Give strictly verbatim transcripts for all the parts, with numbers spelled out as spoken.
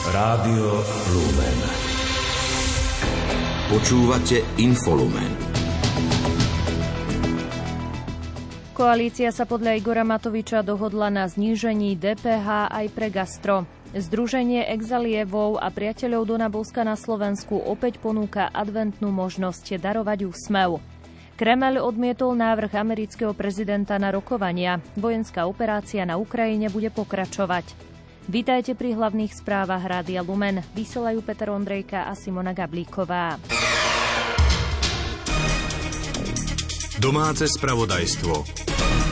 Rádio Lumen. Počúvate Infolumen. Koalícia sa podľa Igora Matoviča dohodla na znížení dé pé há aj pre gastro. Združenie Exalievov a priateľov Dona Boska na Slovensku opäť ponúka adventnú možnosť darovať úsmev. Kremeľ odmietol návrh amerického prezidenta na rokovania. Vojenská operácia na Ukrajine bude pokračovať. Vítajte pri hlavných správach Rádia Lumen. Vysielajú Peter Ondrejka a Simona Gablíková. Domáce spravodajstvo.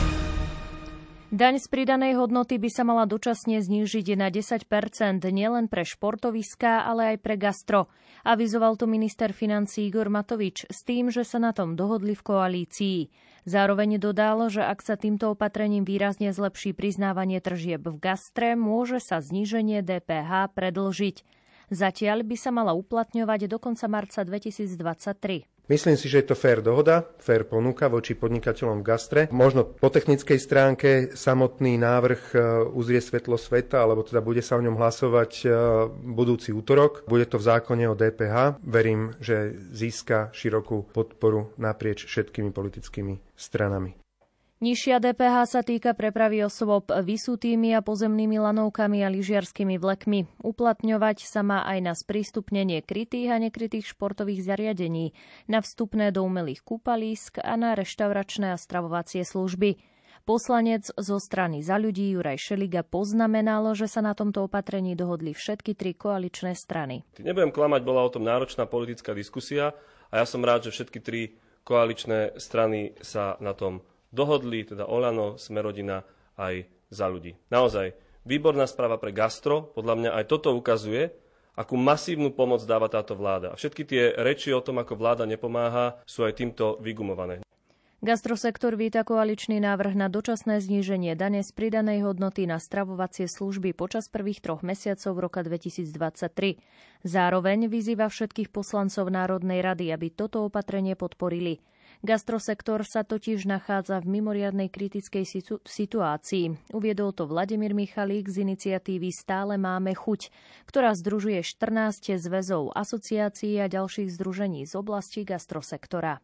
Daň z pridanej hodnoty by sa mala dočasne znížiť na desať percent nielen pre športoviská, ale aj pre gastro. Avizoval to minister financií Igor Matovič s tým, že sa na tom dohodli v koalícii. Zároveň dodal, že ak sa týmto opatrením výrazne zlepší priznávanie tržieb v gastre, môže sa zníženie dé pé há predĺžiť. Zatiaľ by sa mala uplatňovať do konca marca dvetisícdvadsaťtri. Myslím si, že je to fér dohoda, fér ponuka voči podnikateľom v gastre. Možno po technickej stránke samotný návrh uzrie svetlo sveta, alebo teda bude sa o ňom hlasovať budúci útorok. Bude to v zákone o dé pé há. Verím, že získa širokú podporu naprieč všetkými politickými stranami. Nižšia dé pé há sa týka prepravy osôb vysutými a pozemnými lanovkami a lyžiarskymi vlekmi. Uplatňovať sa má aj na sprístupnenie krytých a nekrytých športových zariadení, na vstupné do umelých kúpalísk a na reštauračné a stravovacie služby. Poslanec zo strany Za ľudí Juraj Šeliga poznamenal, že sa na tomto opatrení dohodli všetky tri koaličné strany. Nebudem klamať, bola o tom náročná politická diskusia a ja som rád, že všetky tri koaličné strany sa na tom dohodli, teda Oľano, Smer-rodina aj Za ľudí. Naozaj, výborná správa pre gastro. Podľa mňa aj toto ukazuje, akú masívnu pomoc dáva táto vláda. A všetky tie reči o tom, ako vláda nepomáha, sú aj týmto vygumované. Gastrosektor víta koaličný návrh na dočasné zníženie dane z pridanej hodnoty na stravovacie služby počas prvých troch mesiacov roka dvetisícdvadsaťtri. Zároveň vyzýva všetkých poslancov Národnej rady, aby toto opatrenie podporili. Gastrosektor sa totiž nachádza v mimoriadnej kritickej situ- situácii. Uviedol to Vladimír Michalík z iniciatívy Stále máme chuť, ktorá združuje štrnásť zväzov, asociácií a ďalších združení z oblasti gastrosektora.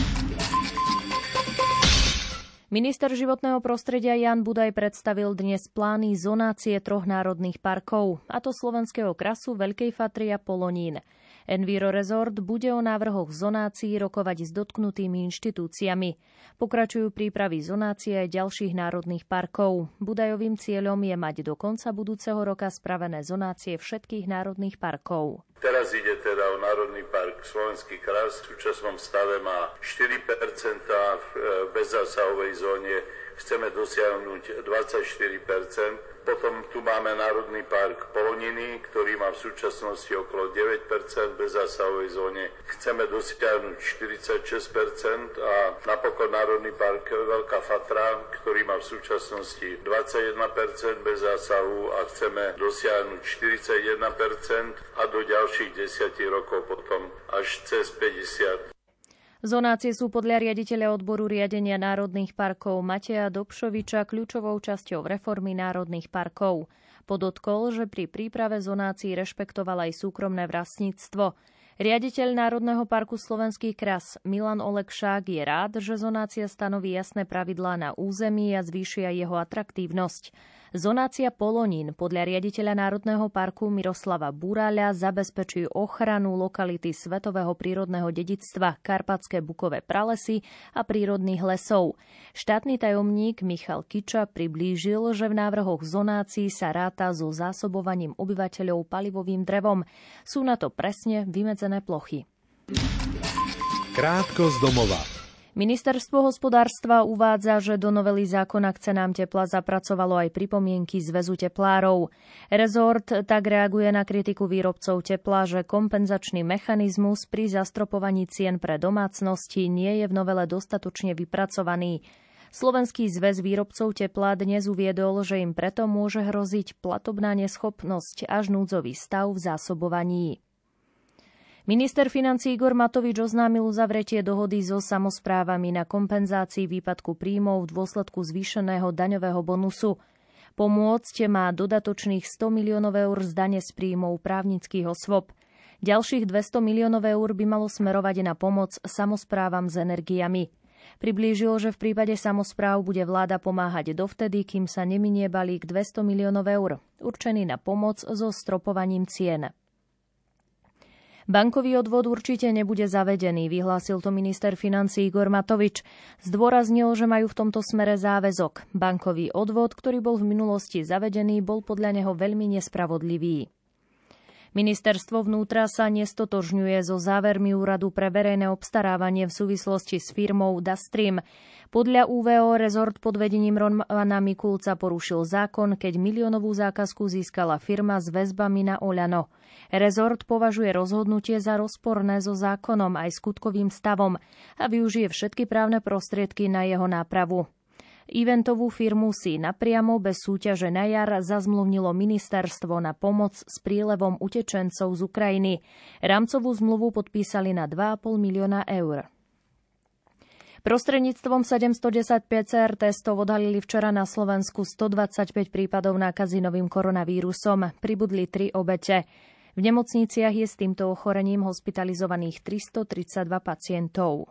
Minister životného prostredia Ján Budaj predstavil dnes plány zonácie troch národných parkov, a to Slovenského krasu, Veľkej Fatry a Polonín. Enviro Resort bude o návrhoch zonácií rokovať s dotknutými inštitúciami. Pokračujú prípravy zonácie aj ďalších národných parkov. Budajovým cieľom je mať do konca budúceho roka spravené zonácie všetkých národných parkov. Teraz ide teda o Národný park Slovenský kras. V súčasnom stave má štyri percentá, v bezzásahovej zóne chceme dosiahnuť dvadsaťštyri percent. Potom tu máme Národný park Poloniny, ktorý má v súčasnosti okolo deväť percent, v bezzásahovej zóne chceme dosiahnuť štyridsaťšesť percent a napokon Národný park Veľká Fatra, ktorý má v súčasnosti dvadsaťjeden percent bez zásahu a chceme dosiahnuť štyridsaťjeden percent a do ďalších desať rokov potom až cez päťdesiat percent. Zonácie sú podľa riaditeľa odboru riadenia národných parkov Mateja Dobšoviča kľúčovou časťou reformy národných parkov. Podotkol, že pri príprave zonácií rešpektoval aj súkromné vlastníctvo. Riaditeľ Národného parku Slovenský kras Milan Olekšák je rád, že zonácia stanoví jasné pravidlá na území a zvýšia jeho atraktívnosť. Zonácia Polonín podľa riaditeľa Národného parku Miroslava Buráľa zabezpečujú ochranu lokality svetového prírodného dedičstva Karpatské bukové pralesy a prírodných lesov. Štátny tajomník Michal Kiča priblížil, že v návrhoch zonácií sa ráta so zásobovaním obyvateľov palivovým drevom. Sú na to presne vymedzené plochy. Krátko z domova. Ministerstvo hospodárstva uvádza, že do novely zákona k cenám tepla zapracovalo aj pripomienky Zväzu teplárov. Rezort tak reaguje na kritiku výrobcov tepla, že kompenzačný mechanizmus pri zastropovaní cien pre domácnosti nie je v novele dostatočne vypracovaný. Slovenský zväz výrobcov tepla dnes uviedol, že im preto môže hroziť platobná neschopnosť až núdzový stav v zásobovaní. Minister financií Igor Matovič oznámil uzavretie dohody so samosprávami na kompenzácii výpadku príjmov v dôsledku zvýšeného daňového bonusu. Pomôcť má dodatočných sto miliónov eur z dane z príjmov právnických osôb. Ďalších dvesto miliónov eur by malo smerovať na pomoc samosprávam s energiami. Priblížil, že v prípade samospráv bude vláda pomáhať dovtedy, kým sa neminie balík dvesto miliónov eur, určený na pomoc so stropovaním cien. Bankový odvod určite nebude zavedený, vyhlásil to minister financií Igor Matovič. Zdôraznil, že majú v tomto smere záväzok. Bankový odvod, ktorý bol v minulosti zavedený, bol podľa neho veľmi nespravodlivý. Ministerstvo vnútra sa nestotožňuje so závermi Úradu pre verejné obstarávanie v súvislosti s firmou Dastream. Podľa ú vé ó rezort pod vedením Romana Mikulca porušil zákon, keď miliónovú zákazku získala firma s väzbami na Oľano. Rezort považuje rozhodnutie za rozporné so zákonom aj skutkovým stavom a využije všetky právne prostriedky na jeho nápravu. Eventovú firmu si napriamo bez súťaže na jar zazmluvnilo ministerstvo na pomoc s prílevom utečencov z Ukrajiny. Rámcovú zmluvu podpísali na dva a pol milióna eur. Prostredníctvom sedemstodesať pé cé er testov odhalili včera na Slovensku stodvadsaťpäť prípadov nákazy novým koronavírusom. Pribudli tri obete. V nemocniciach je s týmto ochorením hospitalizovaných tristotridsaťdva pacientov.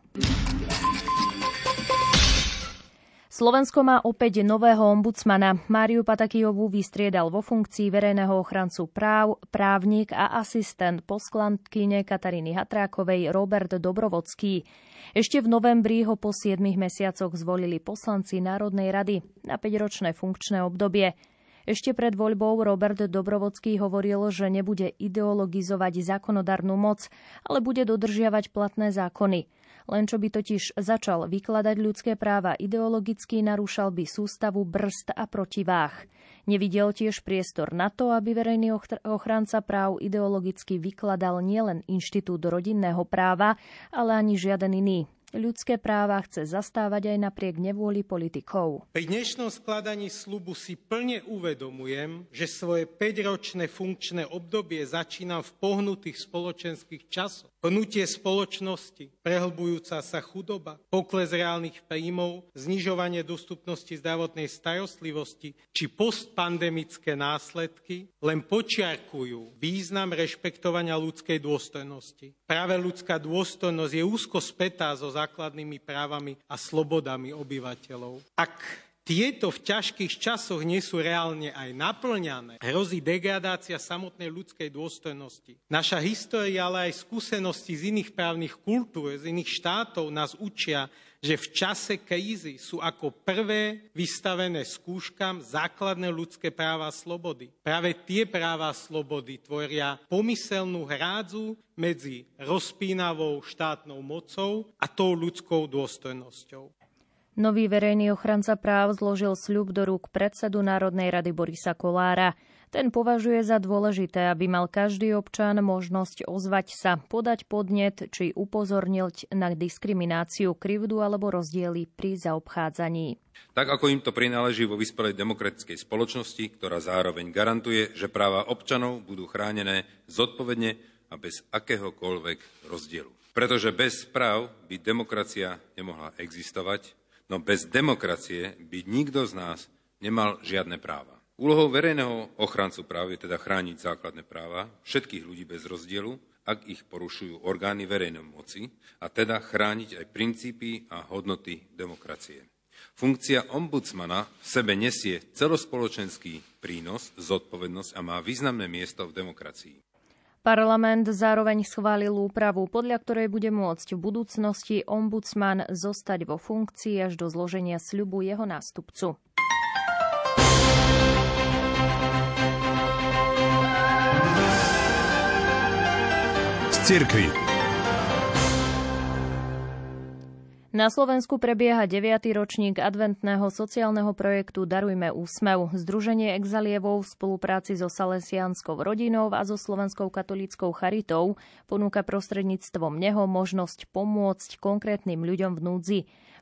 Slovensko má opäť nového ombudsmana. Máriu Patakijovú vystriedal vo funkcii verejného ochrancu práv, právnik a asistent poslankyne Kataríny Hatrákovej Robert Dobrovodský. Ešte v novembri ho po siedmich mesiacoch zvolili poslanci Národnej rady na päťročné funkčné obdobie. Ešte pred voľbou Robert Dobrovodský hovoril, že nebude ideologizovať zákonodárnu moc, ale bude dodržiavať platné zákony. Len čo by totiž začal vykladať ľudské práva ideologicky, narúšal by sústavu brzd a protiváh. Nevidel tiež priestor na to, aby verejný ochranca práv ideologicky vykladal nielen inštitút rodinného práva, ale ani žiaden iný. Ľudské práva chce zastávať aj napriek nevôli politikov. Pri dnešnom skladaní sľubu si plne uvedomujem, že svoje päťročné funkčné obdobie začínam v pohnutých spoločenských časoch. Pnutie spoločnosti, prehlbujúca sa chudoba, pokles reálnych príjmov, znižovanie dostupnosti zdravotnej starostlivosti či postpandemické následky len počiarkujú význam rešpektovania ľudskej dôstojnosti. Práve ľudská dôstojnosť je úzko spätá so základnými právami a slobodami obyvateľov. Ak tieto v ťažkých časoch nie sú reálne aj naplňané, hrozí degradácia samotnej ľudskej dôstojnosti. Naša história, ale aj skúsenosti z iných právnych kultúr, z iných štátov nás učia, že v čase krízy sú ako prvé vystavené skúškam základné ľudské práva a slobody. Práve tie práva a slobody tvoria pomyselnú hrádzu medzi rozpínavou štátnou mocou a tou ľudskou dôstojnosťou. Nový verejný ochranca práv zložil sľub do rúk predsedu Národnej rady Borisa Kollára. Ten považuje za dôležité, aby mal každý občan možnosť ozvať sa, podať podnet či upozorniť na diskrimináciu, krivdu alebo rozdiely pri zaobchádzaní. Tak ako im to prináleží vo vyspelej demokratickej spoločnosti, ktorá zároveň garantuje, že práva občanov budú chránené zodpovedne a bez akéhokoľvek rozdielu. Pretože bez práv by demokracia nemohla existovať, no bez demokracie by nikto z nás nemal žiadne práva. Úlohou verejného ochrancu práv je teda chrániť základné práva všetkých ľudí bez rozdielu, ak ich porušujú orgány verejnej moci, a teda chrániť aj princípy a hodnoty demokracie. Funkcia ombudsmana v sebe nesie celospoločenský prínos, zodpovednosť a má významné miesto v demokracii. Parlament zároveň schválil úpravu, podľa ktorej bude môcť v budúcnosti ombudsman zostať vo funkcii až do zloženia sľubu jeho nástupcu. Z cirkvi. Na Slovensku prebieha deviaty ročník adventného sociálneho projektu Darujme úsmev. Združenie Exalievov v spolupráci so Salesianskou rodinou a so Slovenskou katolíckou charitou ponúka prostredníctvom neho možnosť pomôcť konkrétnym ľuďom v núdzi.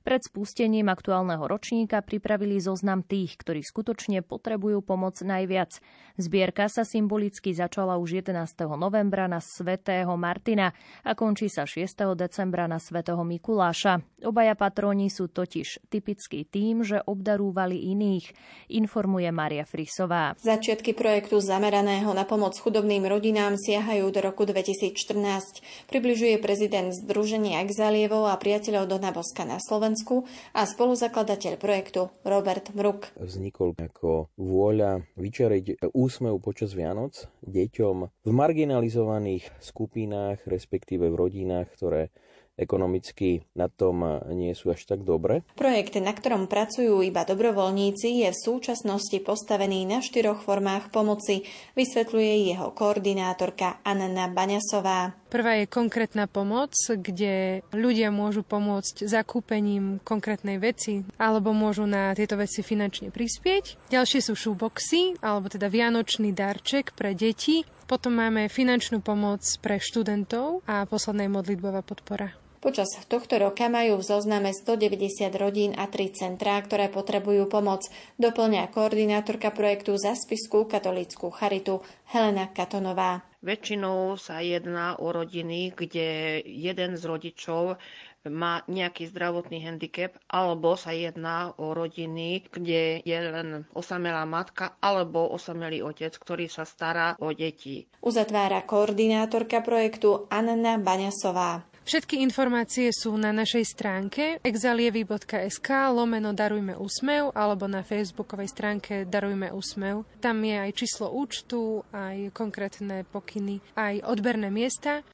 Pred spustením aktuálneho ročníka pripravili zoznam tých, ktorí skutočne potrebujú pomoc najviac. Zbierka sa symbolicky začala už jedenásteho novembra na svätého Martina a končí sa šiesteho decembra na svätého Mikuláša. Obaja patróni sú totiž typický tým, že obdarúvali iných, informuje Mária Frisová. Začiatky projektu zameraného na pomoc chudobným rodinám siahajú do roku dvetisícštrnásť. Približuje prezident Združenia Exálievov a priateľov Dona Boska na Slovensku a spoluzakladateľ projektu Robert Mruk. Vznikol ako vôľa vyčariť úsmev počas Vianoc deťom v marginalizovaných skupinách, respektíve v rodinách, ktoré ekonomicky na tom nie sú až tak dobre. Projekt, na ktorom pracujú iba dobrovoľníci, je v súčasnosti postavený na štyroch formách pomoci, vysvetľuje jeho koordinátorka Anna Baňasová. Prvá je konkrétna pomoc, kde ľudia môžu pomôcť zakúpením konkrétnej veci alebo môžu na tieto veci finančne prispieť. Ďalšie sú shoeboxy, alebo teda vianočný darček pre deti. Potom máme finančnú pomoc pre študentov a posledná je modlitbová podpora. Počas tohto roka majú v zozname stodeväťdesiat rodín a tri centrá, ktoré potrebujú pomoc, doplňa koordinátorka projektu Za Spišskú katolícku charitu Helena Katonová. Väčšinou sa jedná o rodiny, kde jeden z rodičov má nejaký zdravotný handicap, alebo sa jedná o rodiny, kde je len osamelá matka alebo osamelý otec, ktorý sa stará o deti. Uzatvára koordinátorka projektu Anna Baňasová. Všetky informácie sú na našej stránke exalievi.sk lomeno Darujme úsmev alebo na facebookovej stránke Darujme úsmev. Tam je aj číslo účtu, aj konkrétne pokyny, aj odberné miesta.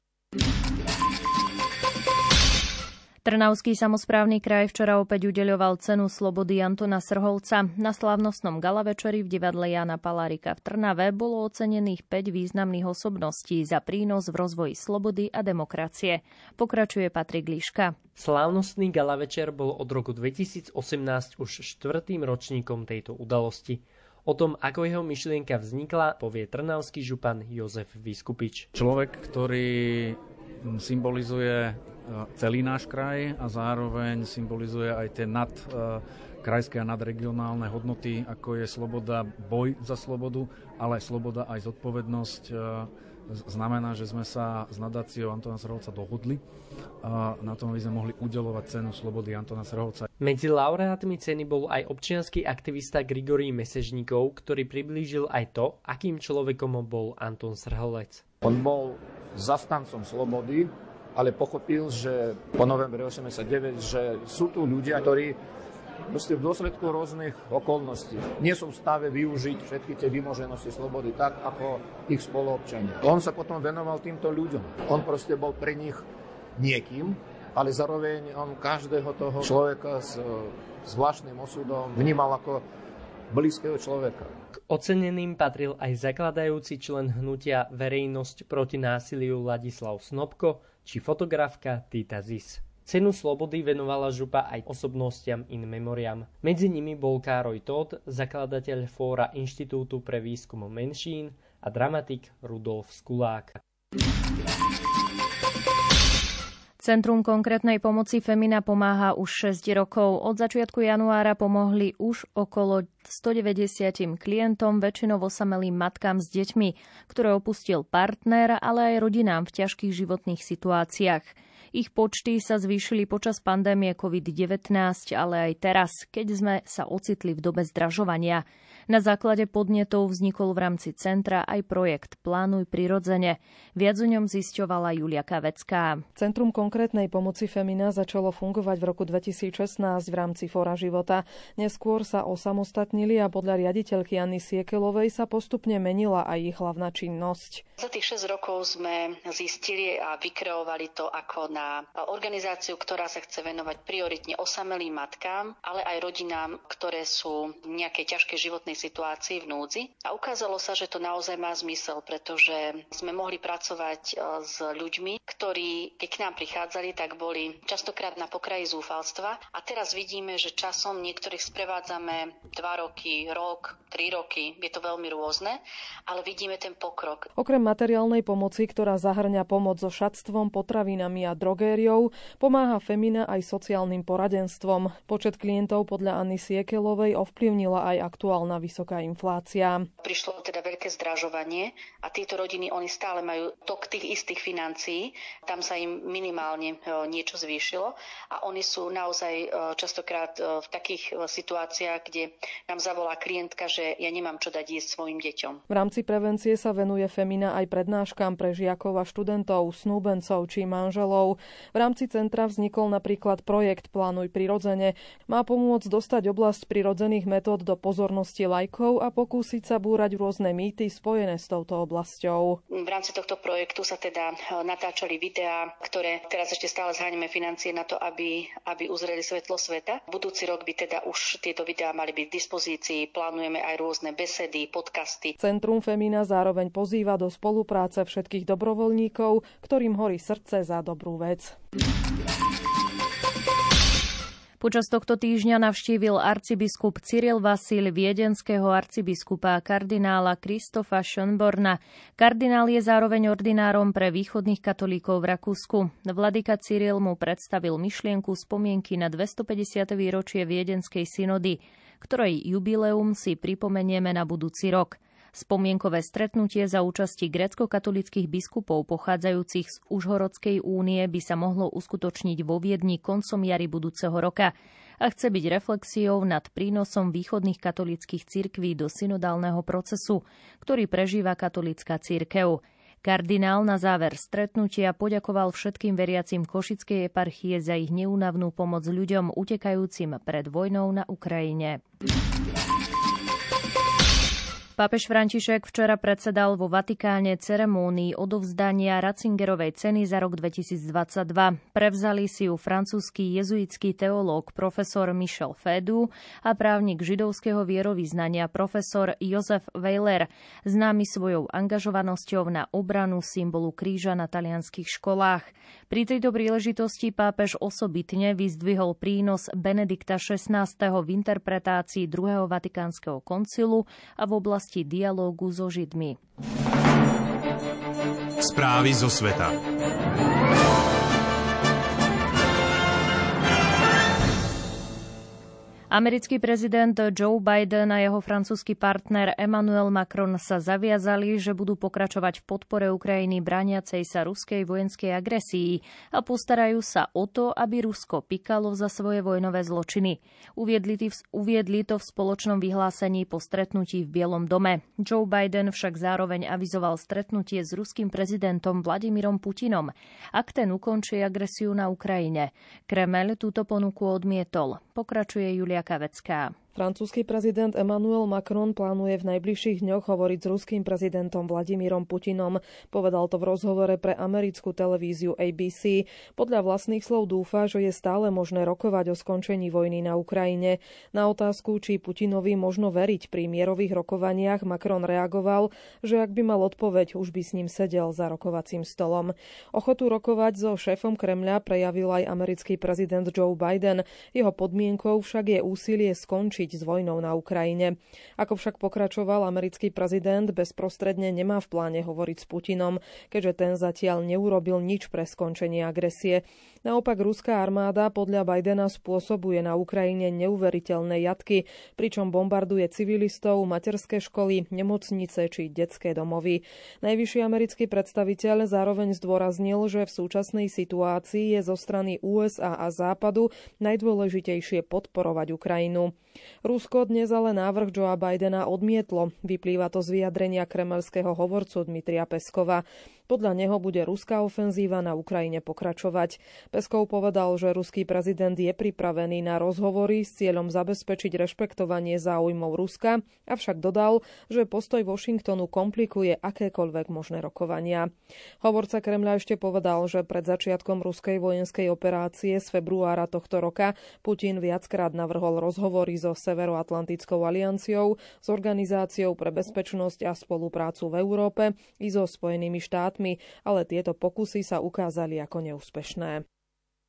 Trnavský samosprávny kraj včera opäť udeľoval cenu slobody Antona Srholca. Na slávnostnom galavečeri v divadle Jána Palárika v Trnave bolo ocenených päť významných osobností za prínos v rozvoji slobody a demokracie. Pokračuje Patrik Liška. Slávnostný galavečer bol od roku dvetisícosemnásť už štvrtým ročníkom tejto udalosti. O tom, ako jeho myšlienka vznikla, povie trnavský župan Jozef Vyskupič. Človek, ktorý symbolizuje celý náš kraj a zároveň symbolizuje aj tie nad krajské a nadregionálne hodnoty, ako je sloboda, boj za slobodu, ale sloboda aj zodpovednosť. Znamená, že sme sa s nadáciou Antona Srholca dohodli na tom, aby sme mohli udeľovať cenu slobody Antona Srholca. Medzi laureátmi ceny bol aj občiansky aktivista Grigorij Mesežníkov, ktorý priblížil aj to, akým človekom bol Anton Srholec. On bol zastancom slobody, ale pochopil, že po novembri osemdesiatdeväť, že sú tu ľudia, ktorí v dôsledku rôznych okolností nie sú v stave využiť všetky tie vymoženosti slobody tak, ako ich spoluobčania. On sa potom venoval týmto ľuďom. On proste bol pre nich niekým, ale zároveň on každého toho človeka s zvláštnym osudom vnímal ako blízkeho človeka. K oceneným patril aj zakladajúci člen hnutia Verejnosť proti násiliu Ladislav Snopko či fotografka Tita Zis. Cenu slobody venovala župa aj osobnostiam in memoriam. Medzi nimi bol Károj Tóth, zakladateľ Fóra Inštitútu pre výskum menšín a dramatik Rudolf Skulák. Centrum konkrétnej pomoci Femina pomáha už šesť rokov. Od začiatku januára pomohli už okolo stodeväťdesiat klientom, väčšinou osamelým matkám s deťmi, ktoré opustil partner, ale aj rodinám v ťažkých životných situáciách. Ich počty sa zvýšili počas pandémie covid devätnásť, ale aj teraz, keď sme sa ocitli v dobe zdražovania. Na základe podnetov vznikol v rámci centra aj projekt Plánuj prirodzene. Viac o ňom zisťovala Julia Kavecká. Centrum konkrétnej pomoci Femina začalo fungovať v roku dvetisícšestnásť v rámci Fóra života. Neskôr sa osamostatnili a podľa riaditeľky Anny Siekelovej sa postupne menila aj ich hlavná činnosť. Za tých šesť rokov sme zistili a vykreovali to ako na organizáciu, ktorá sa chce venovať prioritne osamelým matkám, ale aj rodinám, ktoré sú v nejakej ťažkej životnej situácii v núdzi. A ukázalo sa, že to naozaj má zmysel, pretože sme mohli pracovať s ľuďmi, ktorí, keď k nám prichádzali, tak boli častokrát na pokraji zúfalstva. A teraz vidíme, že časom niektorých sprevádzame dva roky, rok, tri roky. Je to veľmi rôzne, ale vidíme ten pokrok. Okrem materiálnej pomoci, ktorá zahŕňa pomoc so šatstvom, potravinami a drogériou, pomáha Femina aj sociálnym poradenstvom. Počet klientov podľa Anny Siekelovej ovplyvnila aj aktuálna vysoká inflácia. Prišlo teda veľké zdražovanie a tieto rodiny, oni stále majú tok tých istých financií, tam sa im minimálne niečo zvýšilo a oni sú naozaj častokrát v takých situáciách, kde nám zavolá klientka, že ja nemám čo dať jesť svojim deťom. V rámci prevencie sa venuje Femina aj prednáškam pre žiakov a študentov, snúbencov či manželov. V rámci centra vznikol napríklad projekt Plánuj prirodzene. Má pomôcť dostať oblasť prirodzených metód do pozornosti laikov a pokúsiť sa búrať rôzne mýty spojené s touto oblasťou. V rámci tohto projektu sa teda natáčali videá, ktoré teraz ešte stále zháňame financie na to, aby, aby uzreli svetlo sveta. Budúci rok by teda už tieto videá mali byť v dispozícii. Plánujeme aj rôzne besedy, podcasty. Centrum Femina zároveň pozýva do spolupráce všetkých dobrovoľníkov, ktorým horí srdce za dobrú vec. Počas tohto týždňa navštívil arcibiskup Cyril Vasil viedenského arcibiskupa kardinála Kristofa Schönborna. Kardinál je zároveň ordinárom pre východných katolíkov v Rakúsku. Vladyka Cyril mu predstavil myšlienku spomienky na dvestopäťdesiate výročie viedenskej synody, ktorej jubileum si pripomenieme na budúci rok. Spomienkové stretnutie za účasti grécko-katolíckych biskupov pochádzajúcich z Užhorodskej únie by sa mohlo uskutočniť vo Viedni koncom jary budúceho roka a chce byť reflexiou nad prínosom východných katolíckych cirkví do synodálneho procesu, ktorý prežíva katolícka cirkev. Kardinál na záver stretnutia poďakoval všetkým veriacim Košickej eparchie za ich neúnavnú pomoc ľuďom utekajúcim pred vojnou na Ukrajine. Pápež František včera predsedal vo Vatikáne ceremónii odovzdania Ratzingerovej ceny za rok dvetisícdvadsaťdva. Prevzali si ju francúzsky jezuitský teológ profesor Michel Fédu a právnik židovského vierovyznania profesor Jozef Weiler, známy svojou angažovanosťou na obranu symbolu kríža na talianskych školách. Pri tejto príležitosti pápež osobitne vyzdvihol prínos Benedikta šestnásteho v interpretácii druhého vatikánskeho koncilu a v oblasti dialógu so Židmi. Správy zo sveta. Americký prezident Joe Biden a jeho francúzsky partner Emmanuel Macron sa zaviazali, že budú pokračovať v podpore Ukrajiny brániacej sa ruskej vojenskej agresii a postarajú sa o to, aby Rusko pikalo za svoje vojnové zločiny. Uviedli, uviedli to v spoločnom vyhlásení po stretnutí v Bielom dome. Joe Biden však zároveň avizoval stretnutie s ruským prezidentom Vladimírom Putinom, ak ten ukončí agresiu na Ukrajine. Kremeľ túto ponuku odmietol. Pokračuje Julia Kavecká. Francúzsky prezident Emmanuel Macron plánuje v najbližších dňoch hovoriť s ruským prezidentom Vladimírom Putinom. Povedal to v rozhovore pre americkú televíziu á bé cé. Podľa vlastných slov dúfa, že je stále možné rokovať o skončení vojny na Ukrajine. Na otázku, či Putinovi možno veriť pri mierových rokovaniach, Macron reagoval, že ak by mal odpoveď, už by s ním sedel za rokovacím stolom. Ochotu rokovať so šéfom Kremľa prejavil aj americký prezident Joe Biden. Jeho podmienkou však je úsilie skončiť s vojnou na Ukrajine. Ako však pokračoval americký prezident, bezprostredne nemá v pláne hovoriť s Putinom, keďže ten zatiaľ neurobil nič pre skončenie agresie. Naopak ruská armáda podľa Bidena spôsobuje na Ukrajine neuveriteľné jatky, pričom bombarduje civilistov, materské školy, nemocnice či detské domovy. Najvyšší americký predstaviteľ zároveň zdôraznil, že v súčasnej situácii je zo strany ú es á a Západu najdôležitejšie podporovať Ukrajinu. Rusko dnes ale návrh Joea Bidena odmietlo. Vyplýva to z vyjadrenia kremelského hovorcu Dmitrija Peskova. Podľa neho bude ruská ofenzíva na Ukrajine pokračovať. Peskov povedal, že ruský prezident je pripravený na rozhovory s cieľom zabezpečiť rešpektovanie záujmov Ruska, avšak dodal, že postoj Washingtonu komplikuje akékoľvek možné rokovania. Hovorca Kremľa ešte povedal, že pred začiatkom ruskej vojenskej operácie z februára tohto roka Putin viackrát navrhol rozhovory so Severoatlantickou alianciou, s Organizáciou pre bezpečnosť a spoluprácu v Európe i so Spojenými štátmi, ale tieto pokusy sa ukázali ako neúspešné.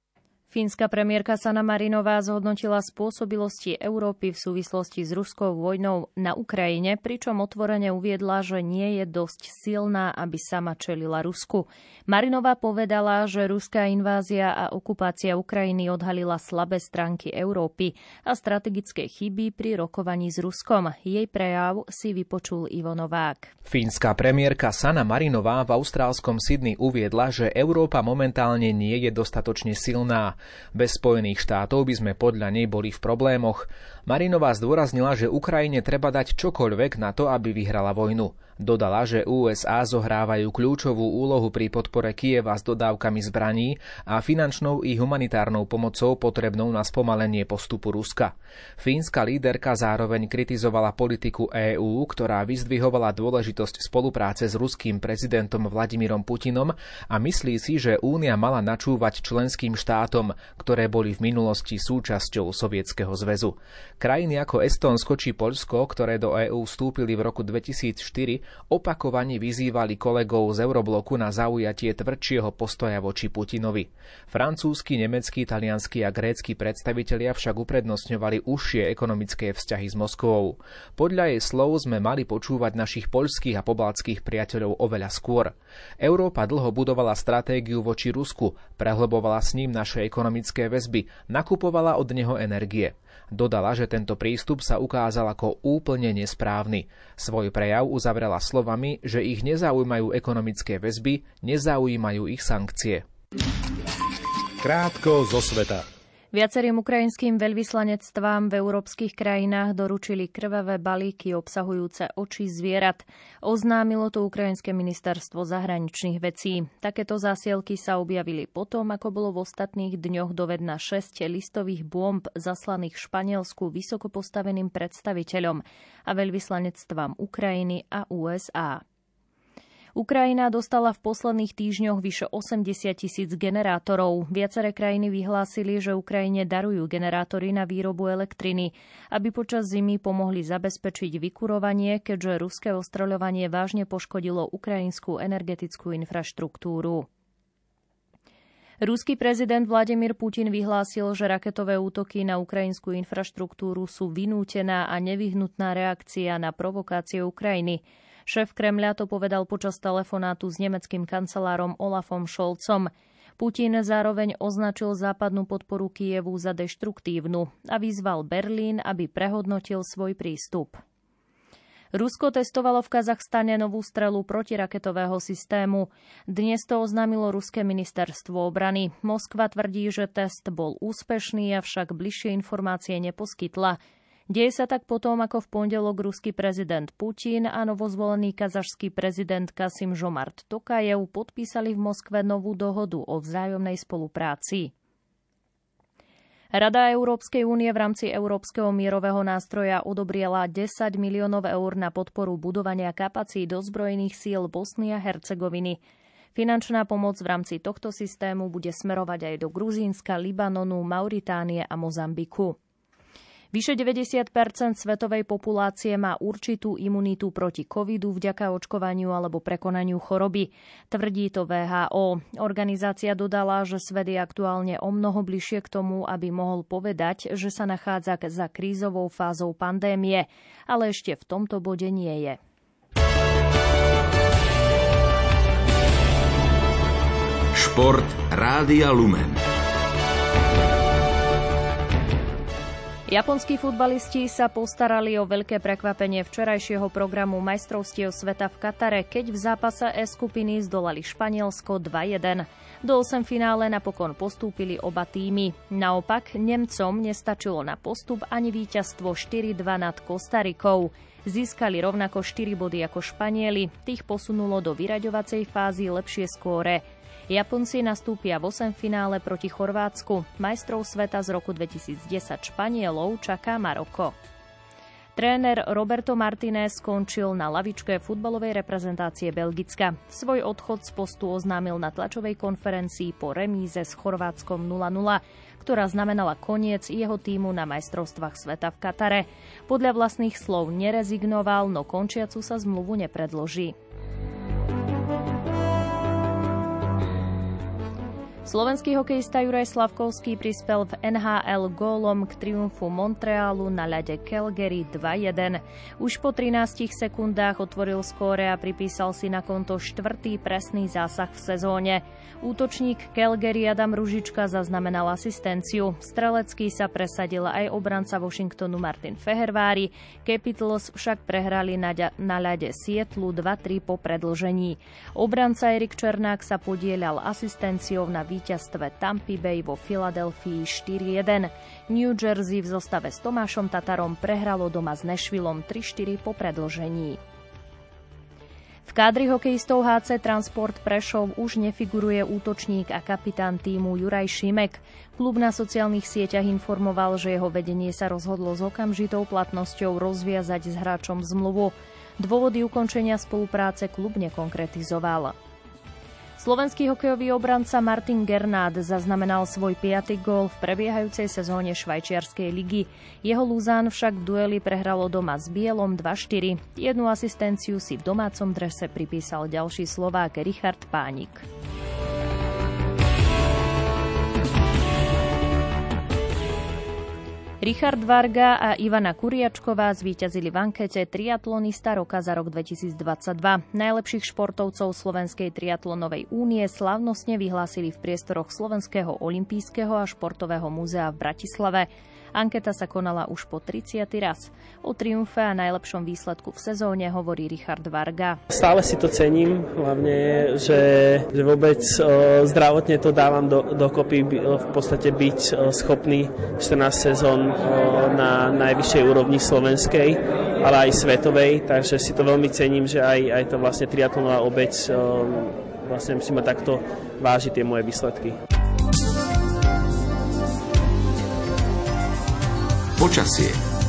Fínska premiérka Sanna Marinová zhodnotila spôsobilosti Európy v súvislosti s ruskou vojnou na Ukrajine, pričom otvorene uviedla, že nie je dosť silná, aby sama čelila Rusku. Marinová povedala, že ruská invázia a okupácia Ukrajiny odhalila slabé stránky Európy a strategické chyby pri rokovaní s Ruskom. Jej prejav si vypočul Ivo Novák. Fínska premiérka Sanna Marinová v austrálskom Sydney uviedla, že Európa momentálne nie je dostatočne silná. Bez Spojených štátov by sme podľa nej boli v problémoch. Marinová zdôraznila, že Ukrajine treba dať čokoľvek na to, aby vyhrala vojnu. Dodala, že ú es á zohrávajú kľúčovú úlohu pri podpore Kyjeva s dodávkami zbraní a finančnou i humanitárnou pomocou potrebnou na spomalenie postupu Ruska. Fínska líderka zároveň kritizovala politiku EÚ, ktorá vyzdvihovala dôležitosť spolupráce s ruským prezidentom Vladimírom Putinom a myslí si, že Únia mala načúvať členským štátom, ktoré boli v minulosti súčasťou Sovietskeho zväzu. Krajiny ako Estónsko či Poľsko, ktoré do EÚ vstúpili v roku dvetisícštyri, opakovane vyzývali kolegov z Eurobloku na zaujatie tvrdšieho postoja voči Putinovi. Francúzski, nemeckí, talianski a grécki predstavitelia však uprednostňovali užšie ekonomické vzťahy s Moskvou. Podľa jej slov sme mali počúvať našich poľských a pobaltských priateľov oveľa skôr. Európa dlho budovala stratégiu voči Rusku, prehlbovala s ním naše ekonomické väzby, nakupovala od neho energie. Dodala, že tento prístup sa ukázal ako úplne nesprávny. Svoj prejav uzavrela slovami, že ich nezaujímajú ekonomické väzby, nezaujímajú ich sankcie. Krátko zo sveta. Viacerým ukrajinským veľvyslanectvám v európskych krajinách doručili krvavé balíky obsahujúce oči zvierat. Oznámilo to ukrajinské ministerstvo zahraničných vecí. Takéto zásielky sa objavili potom, ako bolo v ostatných dňoch dovedna šesť listových bomb zaslaných Španielsku vysoko postaveným predstaviteľom a veľvyslanectvám Ukrajiny a ú es á. Ukrajina dostala v posledných týždňoch vyše osemdesiat tisíc generátorov. Viaceré krajiny vyhlásili, že Ukrajine darujú generátory na výrobu elektriny, aby počas zimy pomohli zabezpečiť vykurovanie, keďže ruské ostreľovanie vážne poškodilo ukrajinskú energetickú infraštruktúru. Ruský prezident Vladimír Putin vyhlásil, že raketové útoky na ukrajinskú infraštruktúru sú vynútená a nevyhnutná reakcia na provokácie Ukrajiny. Šéf Kremľa to povedal počas telefonátu s nemeckým kancelárom Olafom Scholzom. Putin zároveň označil západnú podporu Kyjevu za deštruktívnu a vyzval Berlín, aby prehodnotil svoj prístup. Rusko testovalo v Kazachstane novú strelu protiraketového systému. Dnes to oznámilo ruské ministerstvo obrany. Moskva tvrdí, že test bol úspešný, avšak bližšie informácie neposkytla. Deje sa tak potom, ako v pondelok ruský prezident Putin a novozvolený kazašský prezident Kasim Žomart Tokajev podpísali v Moskve novú dohodu o vzájomnej spolupráci. Rada Európskej únie v rámci Európskeho mierového nástroja odobriela desať miliónov eur na podporu budovania kapacít ozbrojených síl Bosny a Hercegoviny. Finančná pomoc v rámci tohto systému bude smerovať aj do Gruzínska, Libanonu, Mauritánie a Mozambiku. Vyše deväťdesiat percent svetovej populácie má určitú imunitu proti covidu vďaka očkovaniu alebo prekonaniu choroby. Tvrdí to vé há ó. Organizácia dodala, že svet je aktuálne o mnoho bližšie k tomu, aby mohol povedať, že sa nachádza za krízovou fázou pandémie. Ale ešte v tomto bode nie je. Šport Rádia Lumen. Japonskí futbalisti sa postarali o veľké prekvapenie včerajšieho programu majstrovstiev sveta v Katare, keď v zápase E skupiny zdolali Španielsko dva jeden. Do osemfinále napokon postúpili oba tímy. Naopak, Nemcom nestačilo na postup ani víťazstvo štyri dva nad Kostarikou. Získali rovnako štyri body ako Španieli, tých posunulo do vyraďovacej fázy lepšie skóre. Japonci nastúpia v osemfinále proti Chorvátsku. Majstrov sveta z roku dvetisícdesať Španielov čaká Maroko. Tréner Roberto Martinez skončil na lavičke futbalovej reprezentácie Belgicka. Svoj odchod z postu oznámil na tlačovej konferencii po remíze s Chorvátskom nula nula, ktorá znamenala koniec jeho tímu na majstrovstvách sveta v Katare. Podľa vlastných slov nerezignoval, no končiacu sa zmluvu nepredloží. Slovenský hokejista Juraj Slavkovský prispel v en há el gólom k triumfu Montrealu na ľade Calgary dva jeden. Už po trinástich sekundách otvoril skóre a pripísal si na konto štvrtý presný zásah v sezóne. Útočník Calgary Adam Ružička zaznamenal asistenciu. Strelecký sa presadil aj obranca Washingtonu Martin Fehervári. Capitals však prehrali na, na ľade Seattlu dva tri po predĺžení. Obranca Erik Černák sa podieľal asistenciou na víťazstve Tampa Bay vo Filadelfii štyri jeden. New Jersey v zostave s Tomášom Tatarom prehralo doma s Nashvillom tri štyri po predĺžení. V kádri hokejistov há cé Transport Prešov už nefiguruje útočník a kapitán tímu Juraj Šimek. Klub na sociálnych sieťach informoval, že jeho vedenie sa rozhodlo s okamžitou platnosťou rozviazať s hráčom zmluvu. Dôvody ukončenia spolupráce klub nekonkretizoval. Slovenský hokejový obranca Martin Gernát zaznamenal svoj piaty gól v prebiehajúcej sezóne švajčiarskej ligy. Jeho Luzán však v dueli prehralo doma s Bielom dva štyri. Jednu asistenciu si v domácom drese pripísal ďalší Slovák Richard Pánik. Richard Varga a Ivana Kuriačková zvíťazili v ankete Triatlonista roka za rok dvetisícdvadsaťdva. Najlepších športovcov Slovenskej triatlonovej únie slávnostne vyhlásili v priestoroch Slovenského olympijského a športového múzea v Bratislave. Anketa sa konala už po tridsiaty raz. O triumfe a najlepšom výsledku v sezóne hovorí Richard Varga. Stále si to cením, hlavne, že, že vôbec o, zdravotne to dávam do, dokopy, v podstate byť o, schopný štrnásť sezón o, na najvyššej úrovni slovenskej, ale aj svetovej, takže si to veľmi cením, že aj, aj to vlastne triatlonová obec o, vlastne si ma takto váži tie moje výsledky. Počasie.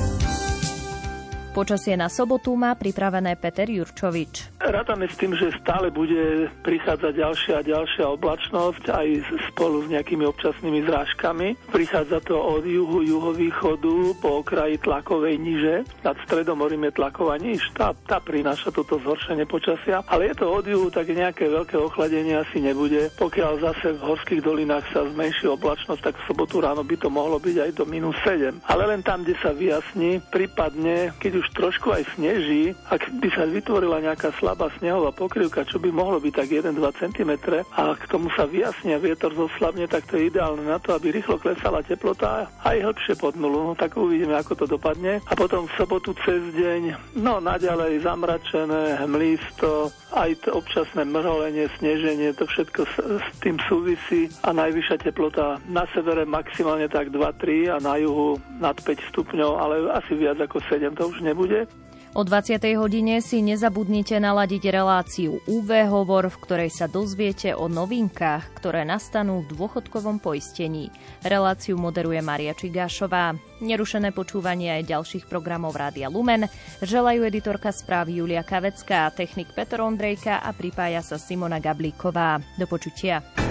Počasie na sobotu má pripravené Peter Jurčovič. Rátame s tým, že stále bude prichádzať ďalšia a ďalšia oblačnosť aj spolu s nejakými občasnými zrážkami. Prichádza to od juhu, juhovýchodu po okraji tlakovej niže. Nad Stredomorím je tlaková níž. Tá, tá prináša toto zhoršenie počasia. Ale je to od juhu, tak nejaké veľké ochladenie asi nebude. Pokiaľ zase v horských dolinách sa zmenší oblačnosť, tak v sobotu ráno by to mohlo byť aj do mínus sedem. Ale len tam, kde sa vyjasní, prípadne, keď už trošku aj sneží, ak by sa vytvorila nejaká slabá snehová pokrývka, čo by mohlo byť tak jeden až dva centimetre a k tomu sa vyjasní a vietor zoslabne, tak to je ideálne na to, aby rýchlo klesala teplota aj hĺbšie pod nulu. No tak uvidíme, ako to dopadne. A potom v sobotu cez deň, no naďalej zamračené, hmlisto, aj to občasné mrholenie, sneženie, to všetko s, s tým súvisí a najvyššia teplota na severe maximálne tak dva tri a na juhu nad päť stupňov, ale asi viac ako sedem to už nebude. O dvadsiatej hodine si nezabudnite naladiť reláciu ú vé Hovor, v ktorej sa dozviete o novinkách, ktoré nastanú v dôchodkovom poistení. Reláciu moderuje Mária Čigášová. Nerušené počúvanie aj ďalších programov Rádia Lumen želajú editorka správ Julia Kavecká, technik Peter Ondrejka a pripája sa Simona Gablíková. Do počutia.